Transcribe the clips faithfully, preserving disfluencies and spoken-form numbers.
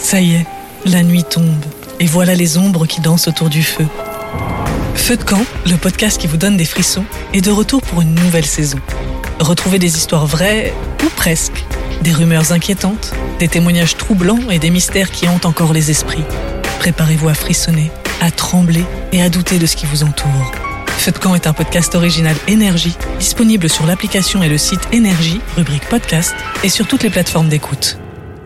Ça y est, la nuit tombe, et voilà les ombres qui dansent autour du feu. Feu de camp, le podcast qui vous donne des frissons, est de retour pour une nouvelle saison. Retrouvez des histoires vraies, ou presque, des rumeurs inquiétantes, des témoignages troublants et des mystères qui hantent encore les esprits. Préparez-vous à frissonner, à trembler et à douter de ce qui vous entoure. Feu de camp est un podcast original Énergie, disponible sur l'application et le site Énergie, rubrique podcast, et sur toutes les plateformes d'écoute.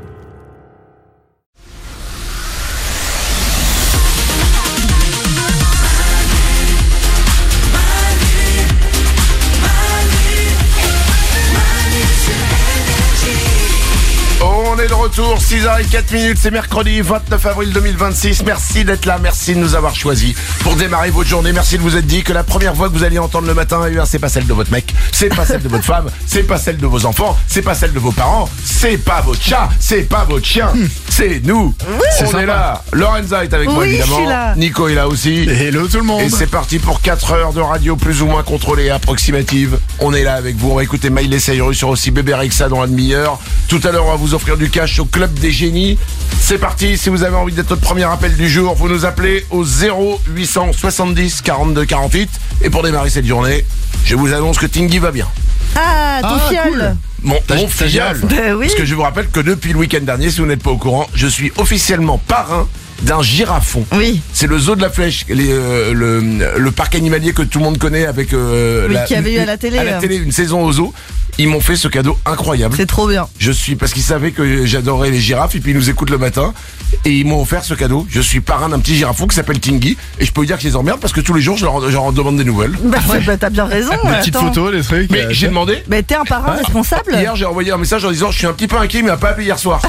De retour, six heures zéro quatre minutes, c'est mercredi vingt-neuf avril deux mille vingt-six. Merci d'être là, merci de nous avoir choisis pour démarrer votre journée. Merci de vous être dit que la première voix que vous alliez entendre le matin, eh bien, c'est pas celle de votre mec, c'est pas celle de votre femme, c'est pas celle de vos enfants, c'est pas celle de vos parents, c'est pas votre chat, c'est pas votre chien, c'est nous. Oui, c'est On sympa. Est là. Lorenza est avec oui, moi évidemment. Je suis là. Nico est là aussi. Hello tout le monde. Et c'est parti pour quatre heures de radio plus ou moins contrôlée et approximative. On est là avec vous. On va écouter Miley Cyrus sur aussi Bébé Rexha dans la demi-heure. Tout à l'heure, on va vous offrir du cash au Club des Génies. C'est parti. Si vous avez envie d'être notre premier appel du jour, vous nous appelez au zéro huit cent soixante-dix quarante-deux quarante-huit. Et pour démarrer cette journée, je vous annonce que Tingy va bien. Ah, ton Ah, fiole cool. Mon, mon filleul. Ben oui. Parce que je vous rappelle que depuis le week-end dernier, si vous n'êtes pas au courant, je suis officiellement parrain d'un girafon. Oui. C'est le zoo de la Flèche, les, euh, le, le parc animalier que tout le monde connaît avec euh, Oui, la, qui avait eu à la télé. à la télé une saison au zoo. Ils m'ont fait ce cadeau incroyable. C'est trop bien. Je suis parce qu'ils savaient que j'adorais les girafes et puis ils nous écoutent le matin et ils m'ont offert ce cadeau. Je suis parrain d'un petit girafon qui s'appelle Tingy et je peux vous dire que je les emmerde parce que tous les jours je leur, je leur demande des nouvelles. Bah, ouais. bah t'as bien raison. Des petites attends. photos, des trucs. Mais euh, j'ai demandé. Bah t'es un parrain responsable. Hier j'ai envoyé un message en disant je suis un petit peu inquiet mais il m'a pas appelé hier soir.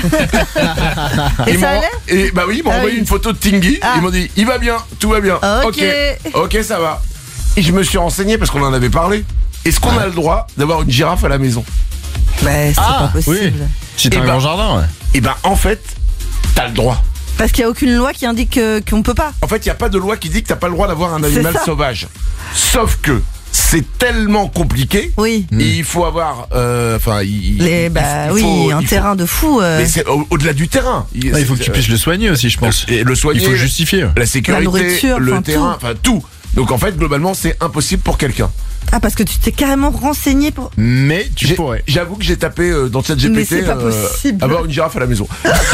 Et Ils ça m'ont- allait Et bah oui, ils m'ont Ah envoyé oui. une photo de Tingy. Ah. Ils m'ont dit il va bien, tout va bien. Ok. Ok, ça va. Et je me suis renseigné parce qu'on en avait parlé. Est-ce qu'on a le droit d'avoir une girafe à la maison? Bah c'est Ah, pas possible. oui. Si t'as Eh un ben- grand jardin, ouais. Et ben en fait, t'as le droit. Parce qu'il y a aucune loi qui indique que- qu'on peut pas. En fait, il n'y a pas de loi qui dit que t'as pas le droit d'avoir un C'est animal ça. sauvage. Sauf que c'est tellement compliqué. Oui. Et il faut avoir, euh, enfin, il, Les il- bah il oui, faut- un il faut- terrain de fou. euh, Mais c'est au- au-delà du terrain. Ah, il faut que tu puisses le soigner aussi, je pense. Et le soigner, Il faut le justifier. la sécurité, La nourriture, le enfin, terrain, enfin tout. Donc en fait, globalement, c'est impossible pour quelqu'un. Ah parce que tu t'es carrément renseigné pour. Mais tu J'ai- pourrais. J'avoue que j'ai tapé euh, dans ChatGPT Mais c'est pas possible. avoir une girafe à la maison.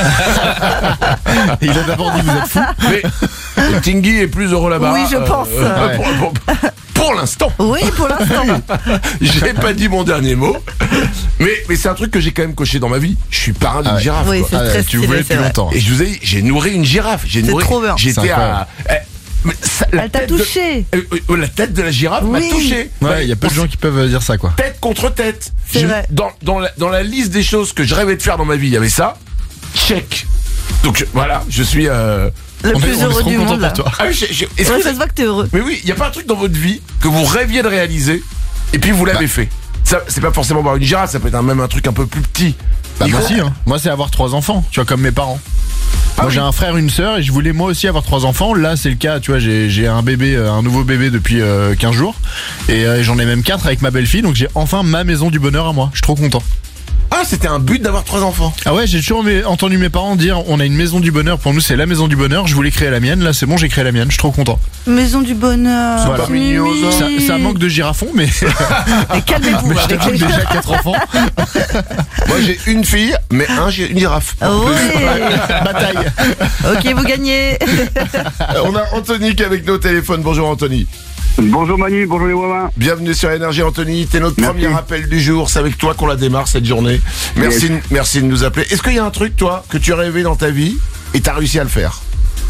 Il a d'abord dit vous êtes fou. Mais euh, Tingy est plus heureux là-bas. Oui, je pense. euh, pour pour- pour l'instant. Oui pour l'instant. J'ai pas dit mon dernier mot. Mais, mais c'est un truc que j'ai quand même coché dans ma vie. Je suis parrain d'une Ah ouais. girafe. Oui, quoi. c'est Ah, très tu stylé, voulais c'est depuis vrai. longtemps. Et je vous ai dit, j'ai nourri une girafe. J'ai C'est nourri. trop bien. J'étais C'est à. eh, mais ça- la Elle t'a tête de- touché. euh, euh, la tête de la girafe m'a Oui. touché. Ouais, il y a peu de gens qui peuvent dire ça, quoi. Tête contre tête. C'est Je- vrai. Dans, dans, la, dans la liste des choses que je rêvais de faire dans ma vie, il y avait ça. Check. Donc je- voilà, je suis. Euh... Le On est, plus on est heureux trop du content monde là. pour toi. Ah oui, je- je- est-ce Ouais, que ça se voit que t'es heureux. Mais oui, il n'y a pas un truc dans votre vie que vous rêviez de réaliser et puis vous l'avez Bah. fait. Ça, c'est pas forcément avoir une girafe, ça peut être un- même un truc un peu plus petit. Bah Nico moi aussi, hein. Moi c'est avoir trois enfants, tu vois, comme mes parents. Ah moi oui. j'ai un frère, une sœur et je voulais moi aussi avoir trois enfants. Là c'est le cas, tu vois, j'ai, j'ai un bébé, euh, un nouveau bébé depuis euh, quinze jours. Et euh, j'en ai même quatre avec ma belle-fille, donc j'ai enfin ma maison du bonheur à moi. Je suis trop content. Ah, c'était un but d'avoir trois enfants. Ah ouais, j'ai toujours mes- entendu mes parents dire on a une maison du bonheur, pour nous c'est la maison du bonheur. Je voulais créer la mienne, là c'est bon, j'ai créé la mienne, je suis trop content. Maison du bonheur. Voilà. pas mignon, ça. Ça, ça manque de girafons, mais, Mais calmez-vous mais je avec t'avoue les que déjà quatre enfants. Moi j'ai une fille, mais un, j'ai une girafe. Oui. Bataille. Ok, vous gagnez. Euh, On a Anthony qui est avec nous au téléphone. Bonjour Anthony. Bonjour Manu, bonjour les Wawins. Bienvenue sur Énergie Anthony. T'es notre Merci. premier appel du jour. C'est avec toi qu'on la démarre cette journée. Merci, merci de nous appeler. Est-ce qu'il y a un truc, toi, que tu rêvais dans ta vie et t'as réussi à le faire?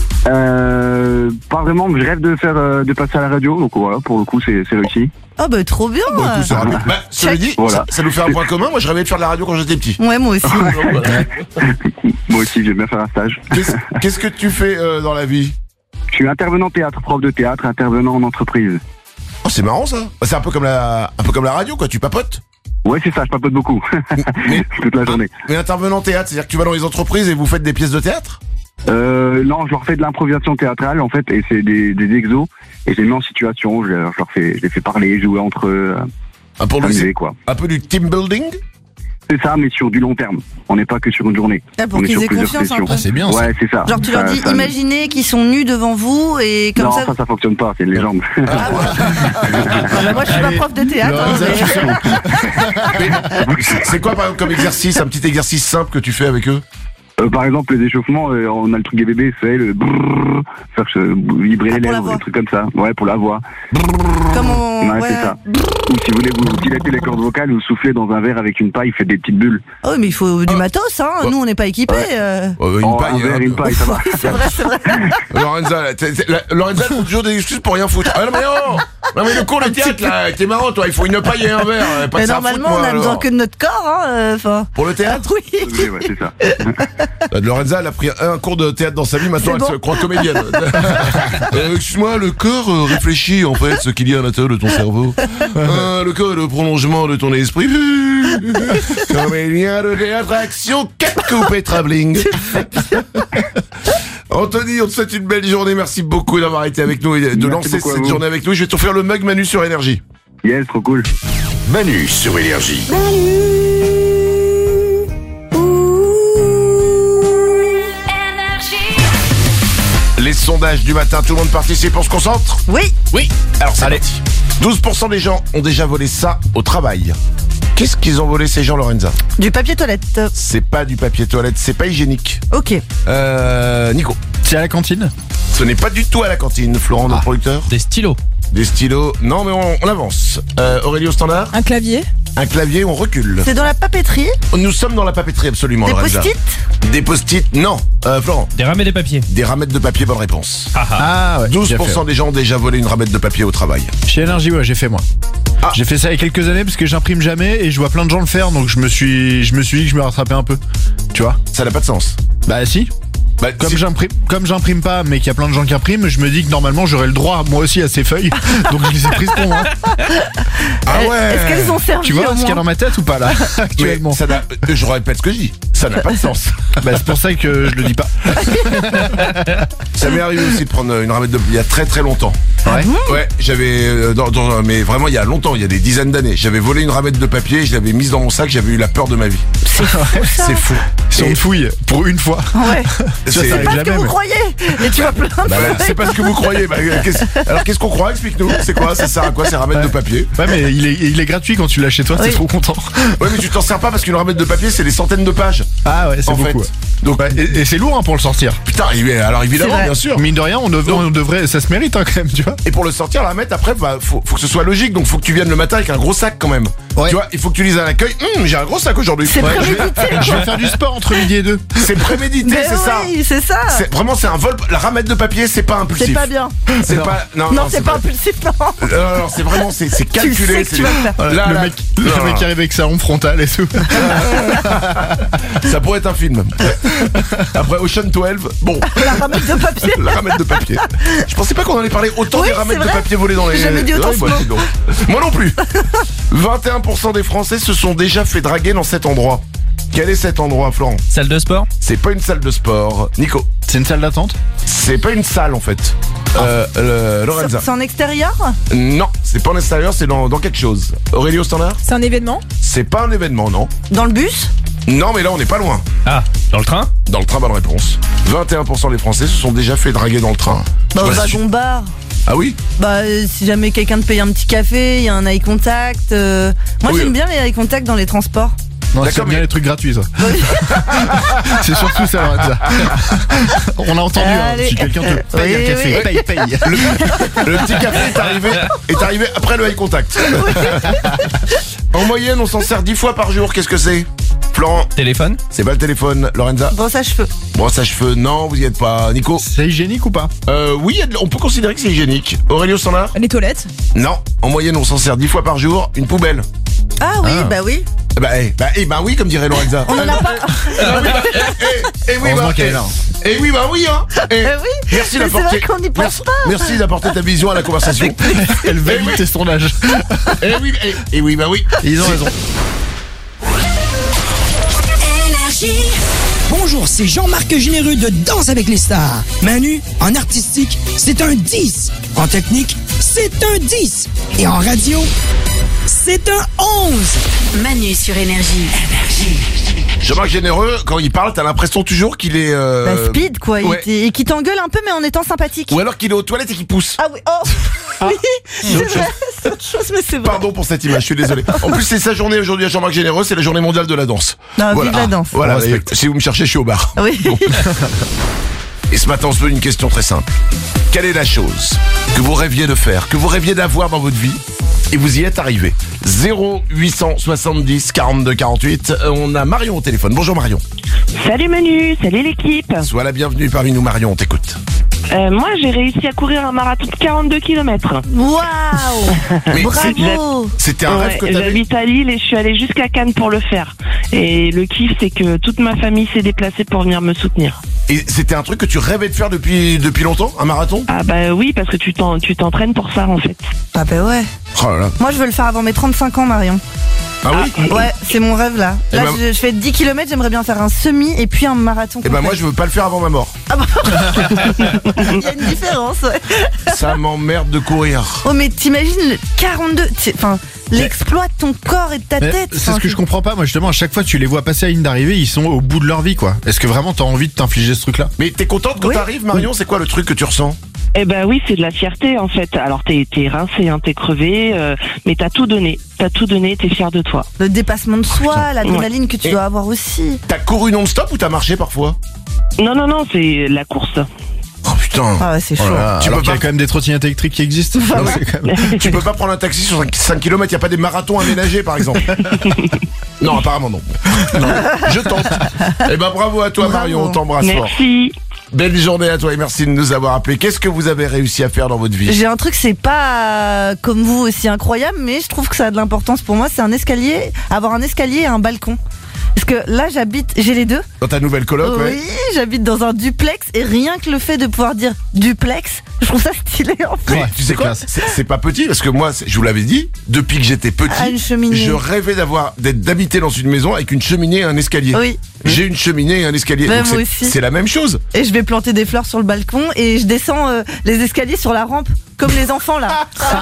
Euh, pas vraiment, mais je rêve de faire, euh, de passer à la radio, donc voilà, pour le coup c'est, c'est réussi. Oh bah trop bien. Bon, écoute, c'est rapide. Bah, cela Check. dit, Voilà. ça, ça nous fait un point commun. Moi, je rêvais de faire de la radio quand j'étais petit. Ouais, moi aussi. Donc, voilà. Moi aussi, j'aime bien faire un stage. Qu'est-ce, qu'est-ce que tu fais euh, dans la vie? Je suis intervenant théâtre, prof de théâtre, intervenant en entreprise. Oh, c'est marrant ça. C'est un peu comme la, un peu comme la radio, quoi. Tu papotes. Ouais, c'est ça, je papote beaucoup. Mais, Toute la journée. mais intervenant théâtre, c'est-à-dire que tu vas dans les entreprises et vous faites des pièces de théâtre? Euh, non, je leur fais de l'improvisation théâtrale, en fait, et c'est des, des exos, et je les mets en situation, je, leur fais, je les fais parler, jouer entre eux, Ah, pour le, s'amuser, quoi. un peu du team building? C'est ça, mais sur du long terme. On n'est pas que sur une journée. Ah, pour On est qu'ils sur aient plusieurs confiance un sessions. peu. Ah, c'est bien ça. Ouais, c'est ça. Genre tu leur Ça- dis, ça- imaginez qu'ils sont nus devant vous et comme non, ça. ça, ça fonctionne pas, c'est une légende. Ah, bah, moi je suis pas Allez, prof de théâtre. hein, Lorenza, mais- tu sais. C'est quoi par exemple comme exercice, un petit exercice simple que tu fais avec eux? Euh, par exemple, les échauffements, euh, on a le truc des bébés, c'est le brrrr, faire se vibrer Ah, les pour la lèvres, voix. des trucs comme ça. Ouais, pour la voix. Comme on. Ouais, ouais. c'est ça. Ou si vous voulez vous dilatez les cordes vocales, vous soufflez dans un verre avec une paille, faites des petites bulles. Oh, mais il faut du Ah. matos, hein. Ouais. Nous on n'est pas équipés. Ouais. euh. Oh, une Oh, paille, un verre, hein. une paille, ça va. C'est vrai, c'est vrai. Lorenza, là, t'es- t'es- la- Lorenza trouve toujours des excuses pour rien foutre. Ah non mais non, non mais le cours de théâtre là, t'es marrant toi, il faut une paille et un verre. euh, Pas Mais de ça à normalement, foutre, on moi, a besoin alors. que de notre corps, hein. euh, Enfin. Pour le théâtre. Oui. Oui, ouais, c'est ça. Euh, Lorenza, elle a pris un cours de théâtre dans sa vie, maintenant C'est elle bon. se croit comédienne. Euh, Excuse-moi, le corps euh, réfléchit en fait ce qu'il y a à l'intérieur de ton cerveau. Euh, le corps est le prolongement de ton esprit. Comédien de théâtre, action, quatre coupés travelling. Anthony, on te souhaite une belle journée. Merci beaucoup d'avoir été avec nous et de Merci lancer beaucoup à cette vous. journée avec nous. Je vais t'offrir le mug Manu sur Énergie. Yes, trop cool. Manu sur Énergie. Les sondages du matin, tout le monde participe, on se concentre? Oui. Oui. Alors c'est parti. douze pour cent des gens ont déjà volé ça au travail. Qu'est-ce qu'ils ont volé ces gens, Lorenza? Du papier toilette. C'est pas du papier toilette, c'est pas hygiénique. Ok. Euh, Nico. C'est à la cantine. Ce n'est pas du tout à la cantine, Florent, notre producteur. Des stylos. Des stylos. Non, mais on, on avance. Euh, Aurélie au standard. Un clavier. Un clavier, on recule. C'est dans la papeterie. Nous sommes dans la papeterie, absolument, Des Lorenza. post-it. Des post-it, non. Euh, Florent. Des rames et des papiers. Des ramettes de papier, bonne réponse. Ah ouais. douze bien pour fait, cent ouais. des gens ont déjà volé une ramette de papier au travail. Chez Énergie, ouais, j'ai fait moi. Ah. J'ai fait ça il y a quelques années parce que j'imprime jamais et je vois plein de gens le faire, donc je me suis, je me suis dit que je me rattrapais un peu. Tu vois? Ça n'a pas de sens. Bah si. Bah, Comme si- j'imprime, comme j'imprime pas, mais qu'il y a plein de gens qui impriment, je me dis que normalement j'aurais le droit moi aussi à ces feuilles. Donc je les ai prises pour moi. Ah Euh, ouais. Est-ce qu'elles ont servi Tu vois au ce qu'il y a moins dans ma tête ou pas là Mais actuellement? ça n'a- euh, je répète ce que je dis. Ça n'a pas de sens. Bah c'est pour ça que je le dis pas. Ça m'est arrivé aussi de prendre une ramette de il y a très très longtemps. Ouais. Ouais, j'avais euh, dans, dans- mais vraiment il y a longtemps, il y a des dizaines d'années, j'avais volé une ramette de papier, je l'avais mise dans mon sac, j'avais eu la peur de ma vie. C'est fou, ça. C'est fou. Si on Et te fouille pour une fois. Ouais. Ça, c'est- ça arrive Pas ce que jamais. vous mais- croyez. Et tu vas plein de Bah, c'est pas ce que vous croyez. Bah, euh, qu'est-ce- alors qu'est-ce qu'on croit? Explique-nous. C'est quoi? Ça sert à quoi ces ramettes de papier? Ouais mais il est, il est gratuit quand tu l'as chez toi, Oui. t'es trop content. Ouais, mais tu t'en sers pas parce qu'une ramette de papier c'est des centaines de pages. Ah ouais, c'est En beaucoup. fait. ouais. Donc Ouais, et, et c'est lourd hein, pour le sortir. putain, il est- alors évidemment, C'est vrai. bien sûr. Mine de rien, on, dev- on devrait, ça se mérite hein, quand même, tu vois. Et pour le sortir, la ramette après, bah, faut, faut que ce soit logique. Donc faut que tu viennes le matin avec un gros sac quand même. Ouais. Tu vois, il faut que tu lises à l'accueil. Hum, j'ai un gros sac aujourd'hui. C'est Ouais, je vais- prémédité. Je vais faire du sport entre midi et deux. C'est prémédité, Mais c'est ça. oui, c'est ça. C'est vraiment c'est un vol. La ramette de papier, c'est pas impulsif. C'est pas bien. C'est Non. pas. Non, Non, c'est pas impulsif, non. Non, non, non, c'est vraiment c'est c'est Tu calculé. sais que c'est- tu vas le faire. Voilà, Là, le, là, mec, non, le non, mec qui arrive avec sa rampe frontale et tout. Ça pourrait être un film. Après Ocean douze, bon, La ramette de papier. la ramette de papier. Je pensais pas qu'on allait parler autant Oui, des ramettes c'est de vrai. papier volées dans les. J'ai jamais dit autant Ouais, ce bah, mot. dis donc. Moi non plus. vingt et un pour cent des Français se sont déjà fait draguer dans cet endroit. Quel est cet endroit, Florent? Salle de sport. C'est pas une salle de sport. Nico, C'est une salle d'attente. c'est pas une salle en fait. Euh, euh, Lorenza. C'est en extérieur. Non, c'est pas en extérieur, c'est dans, dans quelque chose. Aurélie au standard? C'est un événement. C'est pas un événement, non. Dans le bus. Non, mais là on n'est pas loin. Ah, dans le train. Dans le train, bonne réponse. vingt et un pour cent des Français se sont déjà fait draguer dans le train. Bah, au Je sais pas si- wagon bar. Ah oui? Bah, euh, si jamais quelqu'un te paye un petit café, il y a un eye contact. euh, Moi, Oui. j'aime bien les eye contact dans les transports. Non, D'accord, c'est bien mais- les trucs gratuits, ça. C'est surtout ça, Lorenza. On a entendu, hein, Allez. si quelqu'un te paye Oui, un café, oui. paye, paye. Le petit café est arrivé, est arrivé après le eye contact. En moyenne, on s'en sert dix fois par jour. Qu'est-ce que c'est? Florent, Téléphone. c'est pas le téléphone. Lorenza, Brosse à cheveux. brosse à cheveux, non, vous y êtes pas. Nico, C'est hygiénique ou pas? euh, oui, il y a de- on peut considérer que c'est hygiénique. Aurélio Standard? Les toilettes. Non, en moyenne, on s'en sert dix fois par jour. Une poubelle. Ah oui, Ah. bah oui. Eh Bah, eh, bah, eh, bah oui, comme dirait Lorenza. On en a pas. Eh, eh oui, Heureusement bah, qu'elle est eh, là. eh oui, bah oui, hein. Eh, Eh oui. Merci Mais c'est d'apporter. vrai qu'on n'y pense merci, pas. merci d'apporter ta vision à la conversation. Elle valide tes sondages. Eh oui, eh, eh oui, bah oui. Et ils ont raison. Bonjour, c'est Jean-Marc Généreux de Danse avec les stars. Manu, en artistique, c'est un dix. En technique, c'est un dix. Et en radio, c'est c'est un onze. Manu sur Énergie. Jean-Marc Généreux, quand il parle, t'as l'impression toujours qu'il est... Euh... Bah, speed, quoi. ouais. Il et qui t'engueule un peu, mais en étant sympathique. Ou alors qu'il est aux toilettes et qu'il pousse. Ah oui, oh oui, c'est c'est autre vrai, c'est autre chose, mais c'est vrai. Pardon pour cette image, je suis désolé. En plus, c'est sa journée aujourd'hui à Jean-Marc Généreux, c'est la journée mondiale de la danse. Non, voilà. vive la danse. Voilà, On et respecte. si vous me cherchez, je suis au bar. Oui. Bon. Et ce matin, on se pose une question très simple. Quelle est la chose que vous rêviez de faire, que vous rêviez d'avoir dans votre vie, et vous y êtes arrivé? Zéro huit cent soixante-dix quarante-deux quarante-huit. On a Marion au téléphone. Bonjour Marion. Salut Manu, salut l'équipe. Sois la bienvenue parmi nous Marion, on t'écoute. Euh, moi j'ai réussi à courir un marathon de quarante-deux kilomètres. Waouh. Mais Bravo. C'était un rêve que t'avais. J'habite à Lille et je suis allée jusqu'à Cannes pour le faire. Et le kiff c'est que toute ma famille s'est déplacée pour venir me soutenir. Et c'était un truc que tu rêvais de faire depuis, depuis longtemps, un marathon? Ah bah oui, parce que tu t'en, tu t'entraînes pour ça en fait. Ah bah ouais. Oh là là. Moi, je veux le faire avant mes trente-cinq ans, Marion. Ah oui? Ouais, c'est mon rêve là. Eh Là, ben- je, je fais dix kilomètres, j'aimerais bien faire un semi et puis un marathon. Eh ben complet. moi je veux pas le faire avant ma mort. Il y a une différence, ouais. Ça m'emmerde de courir. Oh, mais t'imagines le quarante-deux, t'sais, enfin, l'exploit de ton corps et de ta Mais tête. c'est enfin, ce que je comprends pas, moi justement, à chaque fois que tu les vois passer à la ligne d'arrivée, ils sont au bout de leur vie, quoi. Est-ce que vraiment t'as envie de t'infliger ce truc-là? Mais t'es contente quand Oui. t'arrives Marion? C'est quoi le truc que tu ressens? Eh ben oui, c'est de la fierté en fait. Alors t'es, t'es rincé, hein, t'es crevé, euh, mais t'as tout donné. T'as tout donné, t'es fier de toi. Le dépassement de soi, putain. l'adrénaline que tu Et- dois avoir aussi. T'as couru non-stop ou t'as marché parfois? Non, non, non, c'est la course. Oh putain. Ah ouais, c'est chaud. Oh là là, Tu alors peux qu'il y a pas- quand même des trottinettes électriques qui existent. Ah Non, ouais. c'est quand même- Tu peux pas prendre un taxi sur cinq kilomètres, y a pas des marathons aménagés par exemple? Non, apparemment non. Non, je tente. Eh ben bravo à toi Bravo. Marion, on t'embrasse fort. Merci. Belle journée à toi et merci de nous avoir appelés. Qu'est-ce que vous avez réussi à faire dans votre vie? J'ai un truc, c'est pas euh, comme vous aussi incroyable, mais je trouve que ça a de l'importance pour moi. C'est un escalier, avoir un escalier et un balcon. Parce que là, j'habite, j'ai les deux. Dans ta nouvelle coloc, Oui, ouais. j'habite dans un duplex et rien que le fait de pouvoir dire duplex, je trouve ça stylé en fait. Mais Ouais, tu sais c'est quoi? classe. C'est c'est pas petit parce que moi, c'est- je vous l'avais dit, depuis que j'étais petit, Ah, une cheminée. je rêvais d'avoir d'être d'habiter dans une maison avec une cheminée et un escalier. Oui. J'ai une cheminée et un escalier. Bah, Donc moi c'est- aussi. c'est la même chose. Et je vais planter des fleurs sur le balcon et je descends euh, les escaliers sur la rampe, comme les enfants là.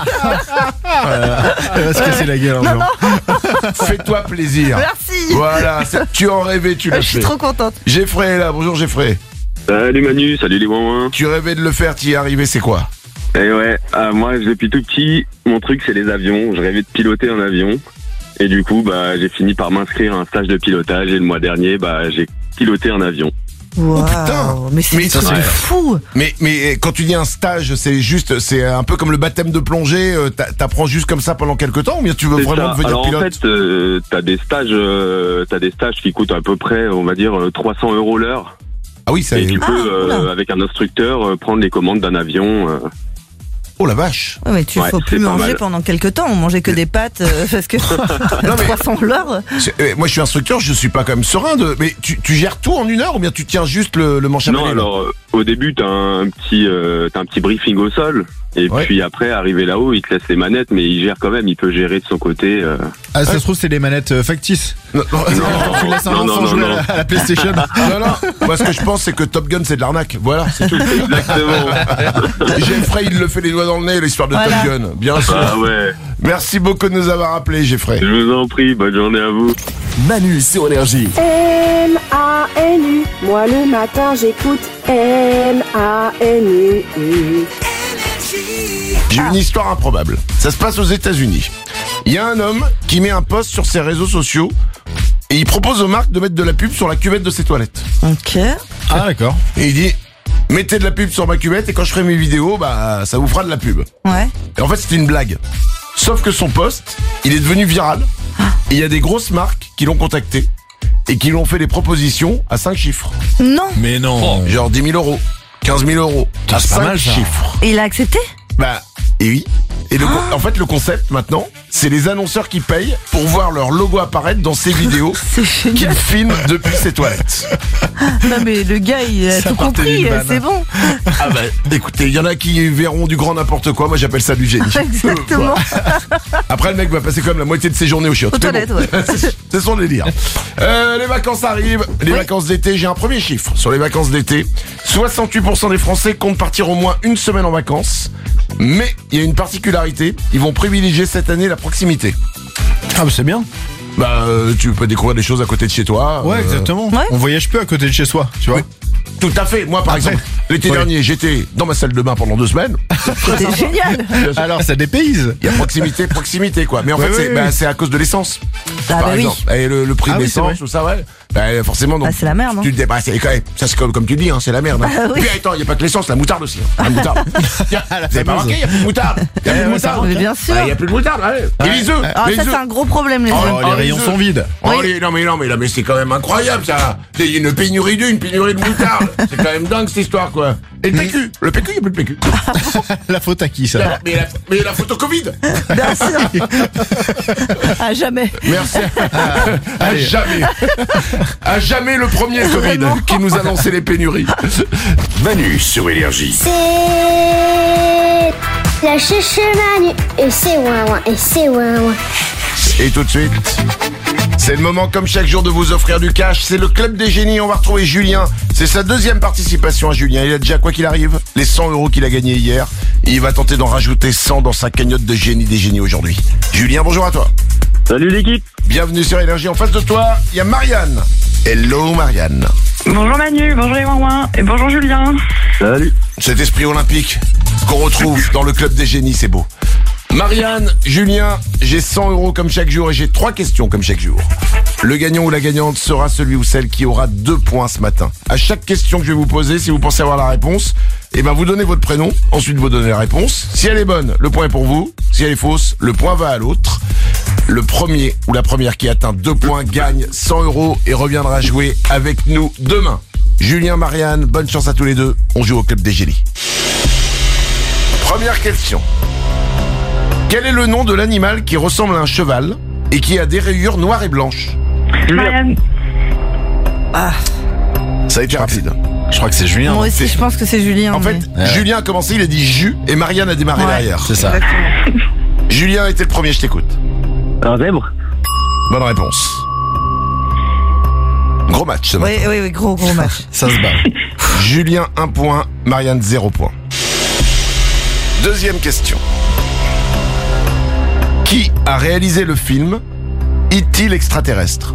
Elle va se casser la gueule. Non, non. Fais-toi plaisir. Merci. Voilà, c'est- tu en rêvais, tu l'as Je suis fait. trop contente. Geoffrey est là, bonjour Geoffrey. Salut Manu, salut les ouin. Tu rêvais de le faire, t'y es arrivé, c'est quoi? Et ouais, ah, moi depuis tout petit, mon truc c'est les avions. Je rêvais de piloter un avion. Et du coup, bah, j'ai fini par m'inscrire à un stage de pilotage. Et le mois dernier, bah, j'ai piloté un avion. Waouh, putain. mais c'est Mais des ça, trucs c'est- de fou. Mais, mais quand tu dis un stage, c'est juste, c'est un peu comme le baptême de plongée, euh, t'a- t'apprends juste comme ça pendant quelques temps ou bien tu veux C'est vraiment ça. devenir Alors pilote? en fait, euh, t'as des stages, euh, t'as des stages qui coûtent à peu près, on va dire, euh, trois cents euros l'heure. Ah oui, ça Et est. tu Ah, peux, euh, oula. avec un instructeur, euh, prendre les commandes d'un avion. euh. Oh la vache. Ouais, mais tu Ouais, faut plus c'est pas manger mal. pendant quelques temps. On mangeait que des pâtes euh, parce que mais- trois cents l'heure. C'est- euh, Moi je suis instructeur, je suis pas quand même serein de. Mais tu, tu gères tout en une heure ou bien tu tiens juste le, le manche à Non, balai, là alors euh, au début, t'as un petit, euh, t'as un petit briefing au sol. Et Ouais. puis après, arrivé là-haut, il te laisse les manettes, mais il gère quand même. Il peut gérer de son côté. euh. Ah, ça se trouve, c'est les manettes euh, factices. Non, non, non, Quand tu laisses un non, non, enfant non, jouer non. à la, à la PlayStation. non, non. Moi ce que je pense c'est que Top Gun c'est de l'arnaque. Voilà, c'est tout. Exactement. Geoffrey il le fait les doigts dans le nez l'histoire de Voilà. Top Gun. Bien sûr. Ah ouais. Merci beaucoup de nous avoir appelés Geoffrey. Je vous en prie. Bonne journée à vous. Manu sur Énergie. M A N U, moi le matin j'écoute M A N U. J'ai une histoire improbable. Ça se passe aux États-Unis. Il y a un homme qui met un post sur ses réseaux sociaux et il propose aux marques de mettre de la pub sur la cuvette de ses toilettes. Ok. Ah, d'accord. Et il dit mettez de la pub sur ma cuvette et quand je ferai mes vidéos, bah ça vous fera de la pub. Ouais. Et en fait, c'était une blague. Sauf que son post, il est devenu viral. Et il y a des grosses marques qui l'ont contacté et qui lui ont fait des propositions à cinq chiffres. Non. Mais non. Genre dix mille euros, quinze mille euros, à c'est pas cinq mal, ça. chiffres. Et il a accepté? Bah, et oui. Et le, con- en fait, le concept maintenant, c'est les annonceurs qui payent pour voir leur logo apparaître dans ces vidéos C'est génial. qu'il filme depuis ses toilettes. Non mais le gars il a Ça tout partait compris, d'une vanne. c'est bon. Ah bah, écoutez, il y en a qui verront du grand n'importe quoi. Moi, j'appelle ça du génie. Exactement. Après, le mec va passer quand même la moitié de ses journées aux chiottes. Aux Mais toilettes, ouais. c'est- c'est son délire. Euh, les vacances arrivent, les Oui. vacances d'été. J'ai un premier chiffre sur les vacances d'été. soixante-huit pour cent des Français comptent partir au moins une semaine en vacances. Mais il y a une particularité, ils vont privilégier cette année la proximité. Ah bah c'est bien. Bah euh, tu peux découvrir des choses à côté de chez toi. Ouais, euh, exactement. Ouais. On voyage peu à côté de chez soi, tu vois. Tout à fait. Moi, par Après, exemple, l'été ouais. dernier, j'étais dans ma salle de bain pendant deux semaines. C'était génial. Alors ça dépayse. Il y a proximité, proximité, quoi. Mais en Ouais, fait, ouais, c'est, ouais. bah, c'est à cause de l'essence. Ah par bah oui. exemple. Et le, le prix Ah de oui, c'est l'essence, vrai. tout ça, ouais. Bah, forcément, donc. Ah, c'est la merde, hein. Tu te dis, bah, c'est quand même, ça, c'est comme, comme tu dis, hein, c'est la merde. Hein. Ah oui. Puis, attends, il n'y a pas que l'essence, la moutarde aussi. Hein. La moutarde. Y a, La vous avez pas fameuse. remarqué, il n'y a plus de moutarde. Il n'y a plus de ouais, moutarde. Mais bien sûr. Il n'y a plus de moutarde, allez. Et les œufs. Ah, les ça, œufs. c'est un gros problème, les Oh, œufs. Oh, les les rayons œufs. sont vides. Oh, Oui. les- non mais non mais là mais c'est quand même incroyable ça. Il y a une pénurie d'huile, une pénurie de moutarde. C'est quand même dingue cette histoire quoi. Et le P Q, le P Q, il n'y a plus de P Q. La faute à qui ça? La- mais, la, mais la photo Covid. Bien sûr. À jamais. Merci. À Allez. jamais. À jamais le premier Covid Vraiment. qui nous a lancé les pénuries. Manu sur Énergie. C'est la cherche Manu et c'est ouin ouin et c'est ouin ouin. Et tout de suite, c'est le moment comme chaque jour de vous offrir du cash. C'est le Club des Génies. On va retrouver Julien. C'est sa deuxième participation à Julien. Il a déjà, quoi qu'il arrive, les cent euros qu'il a gagnés hier. Et il va tenter d'en rajouter cent dans sa cagnotte de Génie des Génies aujourd'hui. Julien, bonjour à toi. Salut l'équipe. Bienvenue sur Énergie. En face de toi, il y a Marianne. Hello Marianne. Bonjour Manu, bonjour les ouin et bonjour Julien. Salut. Cet esprit olympique qu'on retrouve dans le Club des Génies, c'est beau. Marianne, Julien, j'ai cent euros comme chaque jour et j'ai trois questions comme chaque jour. Le gagnant ou la gagnante sera celui ou celle qui aura deux points ce matin. À chaque question que je vais vous poser, si vous pensez avoir la réponse, eh ben vous donnez votre prénom, ensuite vous donnez la réponse. Si elle est bonne, le point est pour vous. Si elle est fausse, le point va à l'autre. Le premier ou la première qui atteint deux points gagne cent euros et reviendra jouer avec nous demain. Julien, Marianne, bonne chance à tous les deux. On joue au Club des Génies. Première question. Quel est le nom de l'animal qui ressemble à un cheval et qui a des rayures noires et blanches? Marianne. Ah, Ça a été rapide. Je crois que c'est Julien. moi aussi, je pense que c'est Julien. En fait, mais- Ouais. Julien a commencé, il a dit Jus et Marianne a démarré Ouais. derrière. C'est ça. Exactement. Julien était le premier, je t'écoute. Un zèbre. Bonne réponse. Gros match ce matin. Oui, oui, oui, gros, gros match. Ça se bat. Julien un point, Marianne zéro point. Deuxième question. Qui a réalisé le film E T l'extraterrestre?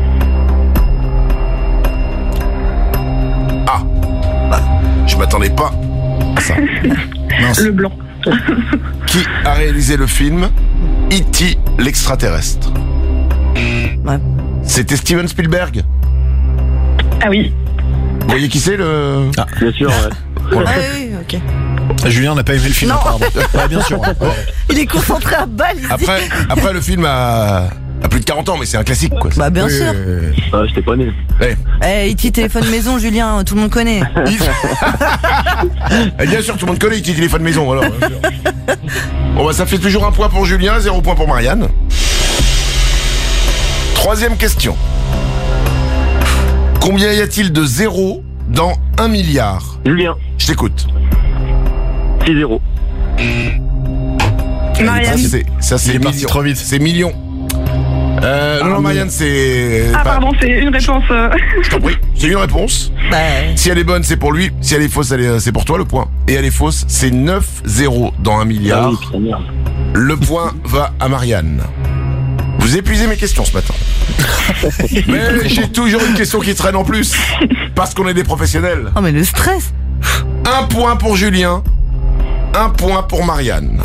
Ah, bah, je m'attendais pas à ça. Mince. Le blanc. Qui a réalisé le film E T l'extraterrestre? Ouais. C'était Steven Spielberg. Ah oui. Vous voyez qui c'est le... Bien sûr. Ouais. Ah oui, ok. Julien n'a pas aimé le film, Non. pardon. Ouais, bien sûr. Ouais. Il est concentré à balle, il se dit. Après, après le film a, a plus de quarante ans, mais c'est un classique quoi. Bah, bien Oui, sûr. oui, oui, oui. Ah, j'étais pas né. Eh, Eh, E T téléphone maison, Julien, tout le monde connaît. il- Eh, bien sûr, tout le monde connaît E T téléphone maison alors. bien sûr. Bon bah ça fait toujours un point pour Julien, zéro point pour Marianne. Troisième question. Combien y a-t-il de zéros dans un milliard? Julien. Je t'écoute. six zéro. Marianne. Ça c'est, ça c'est Il est parti millions. trop vite. C'est millions. Euh, non, non, Marianne, c'est... Ah pas- pardon, c'est une réponse. euh, Je t'en prie, c'est une réponse. Bah, Si elle est bonne, c'est pour lui. Si elle est fausse, elle est- c'est pour toi le point. Et elle est fausse, c'est neuf zéros dans un milliard. Ah oui, putain, merde. Le point va à Marianne. Vous épuisez mes questions ce matin. Mais j'ai toujours une question qui traîne en plus. Parce qu'on est des professionnels. oh, mais le stress. Un point pour Julien. Un point pour Marianne.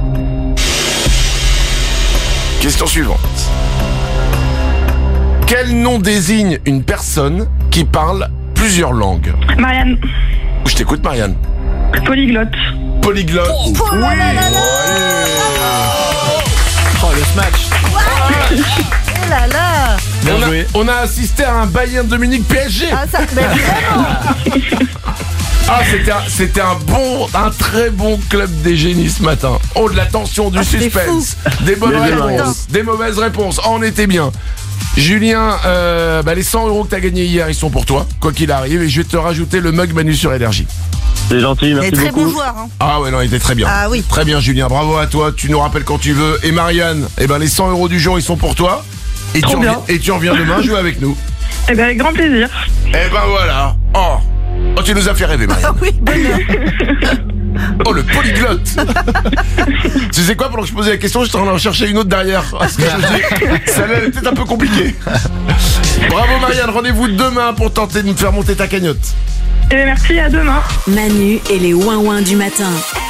Question suivante. Quel nom désigne une personne qui parle plusieurs langues? Marianne. Je t'écoute, Marianne. Polyglotte. Polyglotte. Oh là là là là. Oh, le smash. Oh là là. Bien On a, joué. on a assisté à un Bayern de Munich P S G. Ah, ça, mais vraiment. Ah, c'était un, c'était un bon, un très bon club des génies ce matin. Oh, de la tension, du Ah, c'était suspense, des bonnes Mais réponses, des mauvaises réponses. Oh, on était bien. Julien, euh, bah, les cent euros que t'as gagnés hier, ils sont pour toi, quoi qu'il arrive. Et je vais te rajouter le mug Manu sur Énergie. C'est gentil, Il merci est très beaucoup. bon joueur, hein. Ah ouais, non, il était très bien. Ah oui. Très bien, Julien. Bravo à toi. Tu nous rappelles quand tu veux. Et Marianne, eh ben, les cent euros du jour, ils sont pour toi. Et tu, Trop bien. reviens, et tu reviens demain jouer avec nous. Eh bien, avec grand plaisir. Eh ben voilà. Oh, oh tu nous as fait rêver, Marianne. Ah oui, bonheur. Oh, le polyglotte. Tu sais quoi, pendant que je posais la question, j'étais en train d'en chercher une autre derrière. Parce que je me dis, ça allait peut-être un peu compliqué. Bravo Marianne, rendez-vous demain pour tenter de nous faire monter ta cagnotte. Et merci, à demain. Manu et les ouin-ouin du matin.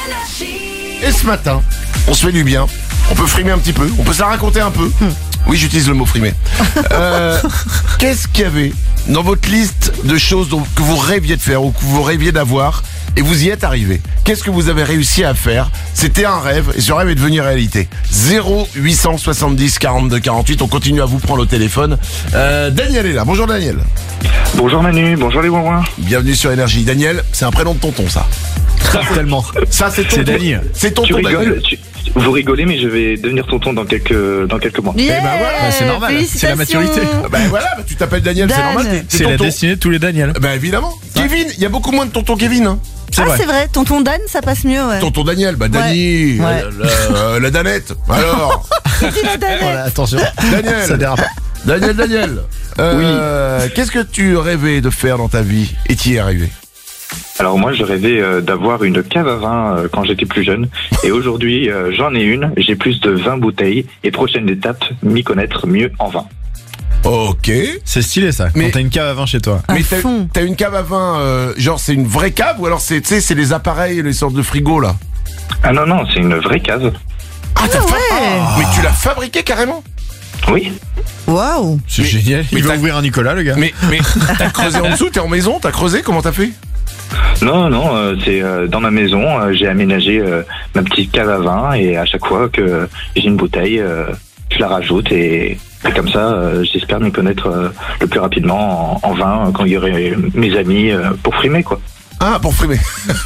Et ce matin, on se fait du bien. On peut frimer un petit peu, on peut se la raconter un peu. Oui, j'utilise le mot frimer. Euh, qu'est-ce qu'il y avait dans votre liste de choses dont, que vous rêviez de faire ou que vous rêviez d'avoir et vous y êtes arrivé? Qu'est-ce que vous avez réussi à faire? C'était un rêve et ce rêve est devenu réalité. zéro huit cent soixante-dix quarante-deux quarante-huit, on continue à vous prendre au téléphone. Euh, Daniel est là. Bonjour Daniel. Bonjour Manu, bonjour les ouin-ouin. Bienvenue sur Énergie. Daniel, c'est un prénom de tonton ça. Tellement. Ça c'est tonton. C'est Dany. C'est tonton. Tu rigoles, Daniel. tu- vous rigolez, mais je vais devenir tonton dans quelques, dans quelques mois. Yeah, ben voilà, bah, c'est normal, c'est la félicitations. maturité. Ben voilà, bah, tu t'appelles Daniel, c'est Dan. normal. t'es- t'es C'est la tonton. destinée de tous les Daniel. Ben évidemment. Kevin, il y a beaucoup moins de tonton Kevin. Hein. C'est Ah, vrai. c'est vrai, tonton Dan, ça passe mieux, ouais. Tonton Daniel, bah Dany, Ouais. La, la- la Danette. Alors, Qui dit la Danette? Voilà, attention. Daniel. Ça dérape. Daniel, Daniel. Euh, Qu'est-ce que tu rêvais de faire dans ta vie et t'y es arrivé? Alors moi, je rêvais euh, d'avoir une cave à vin euh, quand j'étais plus jeune. Et aujourd'hui, euh, j'en ai une. J'ai plus de vingt bouteilles. Et prochaine étape, m'y connaître mieux en vin. Ok. C'est stylé ça, Mais- quand t'as une cave à vin chez toi. Mais À t'as fond. t'as une cave à vin, euh, genre c'est une vraie cave ou alors c'est, tu sais, c'est les appareils, les sortes de frigo là? Ah non, non, c'est une vraie cave. Ah, t'as Ah fa- ouais. Ah, mais tu l'as fabriqué carrément? Oui. Waouh. C'est Mais- génial. mais Il va t'as- ouvrir un Nicolas, le gars. Mais, mais t'as creusé en dessous, t'es en maison, t'as creusé, comment t'as fait? Non, non, euh, c'est euh, dans ma maison. euh, j'ai aménagé euh, ma petite cave à vin. Et à chaque fois que j'ai une bouteille, euh, je la rajoute. Et, et comme ça, euh, j'espère m'y connaître euh, le plus rapidement en, en vin euh, quand il y aurait mes amis euh, pour frimer, quoi. Ah, pour frimer.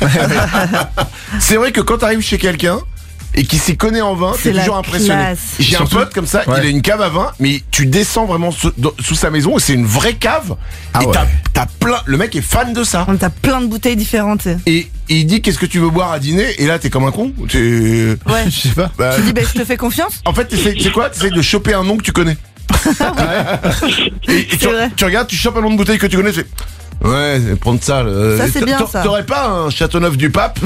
C'est vrai que quand t'arrives chez quelqu'un et qui s'y connaît en vin, C'est c'est la toujours impressionné. classe. J'ai un Surtout- pote comme ça, Ouais. il a une cave à vin, mais tu descends vraiment sous, dans- sous sa maison et c'est une vraie cave. Ah et ouais. t'as, t'as plein, le mec est fan de ça. On a plein de bouteilles différentes. Et, et il dit qu'est-ce que tu veux boire à dîner et là t'es comme un con. Tu, Ouais. Je sais pas. bah, Tu dis, ben, je te fais confiance. en fait, t'essaies- tu sais quoi? T'essayes de choper un nom que tu connais. et et tu, C'est vrai. tu regardes, tu chopes un nom de bouteille que tu connais, tu fais. Ouais, prendre ça. le- Ça, c'est t'a- bien, t'a- ça. T'aurais pas un Châteauneuf du Pape?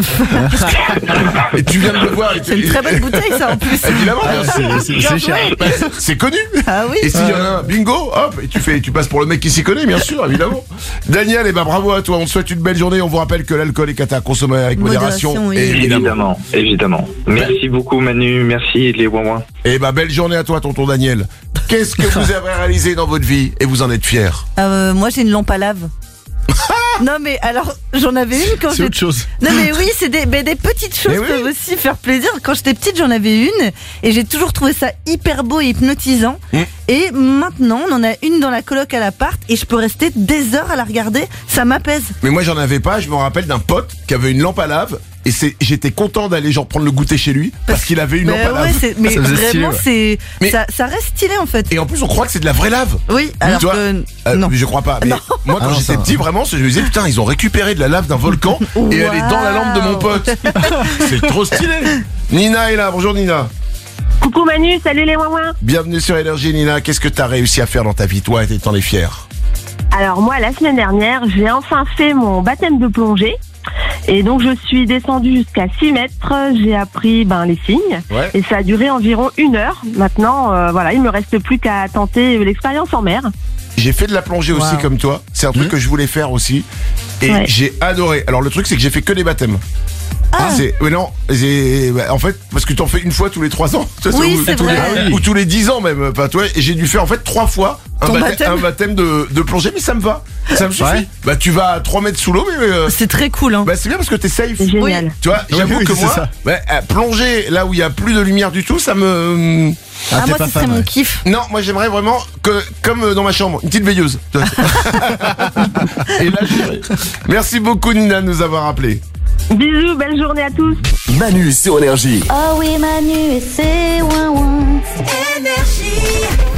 Et tu viens de le voir. et tu- C'est une très bonne bouteille, ça, en plus. Évidemment, bien Ah, sûr. c'est- c'est- c'est cher. Bah, c'est- c'est connu. Ah oui. Et s'il y en a un, bingo, hop, et tu fais, tu passes pour le mec qui s'y connaît, bien sûr, évidemment. Daniel, eh ben bravo à toi. On te souhaite une belle journée. On vous rappelle que l'alcool est à consommer avec modération, Modération, oui. évidemment. Évidemment, évidemment. Merci beaucoup Manu, merci les ouin-ouin. Et ben belle journée à toi, tonton Daniel. Qu'est-ce que vous avez réalisé dans votre vie et vous en êtes fier? Euh, moi, j'ai une lampe à lave. Non, mais alors, j'en avais une quand C'est j'étais. autre chose. Non, mais oui, c'est des, mais des petites choses Mais oui. peuvent aussi faire plaisir. Quand j'étais petite, j'en avais une et j'ai toujours trouvé ça hyper beau et hypnotisant. Mm. Et maintenant, on en a une dans la coloc à l'appart et je peux rester des heures à la regarder. Ça m'apaise. Mais moi j'en avais pas. Je me rappelle d'un pote qui avait une lampe à lave et c'est, j'étais content d'aller genre prendre le goûter chez lui parce qu'il avait une Mais lampe à ouais, lave. c'est- mais Ça faisait stylé, vraiment, ouais. c'est Mais- ça, ça reste stylé en fait. Et en plus on croit que c'est de la vraie lave. Oui, alors tu vois, que Euh, non. Je crois pas. Mais Non. moi, quand Ah non, j'étais ça- petit, vraiment, je me disais, putain, ils ont récupéré de la lave d'un volcan et elle est dans la lampe de mon pote. C'est trop stylé. Nina est là. Bonjour Nina. Coucou Manu, salut les ouin-ouin. Bienvenue sur Énergie, Nina. Qu'est-ce que t'as réussi à faire dans ta vie, toi, et t'en es fier? Alors moi, la semaine dernière, j'ai enfin fait mon baptême de plongée. Et donc je suis descendue jusqu'à six mètres, j'ai appris ben, les signes. Ouais. Et ça a duré environ une heure. Maintenant, euh, voilà, il me reste plus qu'à tenter l'expérience en mer. J'ai fait de la plongée aussi Wow. comme toi. C'est un truc Mmh. que je voulais faire aussi. Et Ouais. j'ai adoré. Alors le truc, c'est que j'ai fait que des baptêmes. Ah. C'est, mais non, j'ai, bah, en fait, parce que t'en fais une fois tous les trois ans. Tu vois, Oui, ou, c'est tous vrai. les- Ah oui. ou tous les dix ans même. Enfin, tu vois, et j'ai dû faire en fait trois fois un, Ton baptême, baptême. un baptême de, de plongée, mais ça me va. Ça me suffit. Ouais. Bah tu vas à trois mètres sous l'eau, mais euh, C'est très cool, hein. bah, c'est bien parce que t'es safe. C'est génial. Tu vois, j'avoue oui, que c'est moi, ça. bah, euh, plonger là où il y a plus de lumière du tout, ça me. Ah, t'es moi, pas ce serait fan, mon ouais. kiff. Non, moi j'aimerais vraiment que, comme euh, dans ma chambre, une petite veilleuse. Tu vois. Et là, j'irai. Merci beaucoup Nina de nous avoir appelé. Bisous, belle journée à tous. Manu sur Énergie. Oh oui, Manu et c'est ouin ouin. Énergie.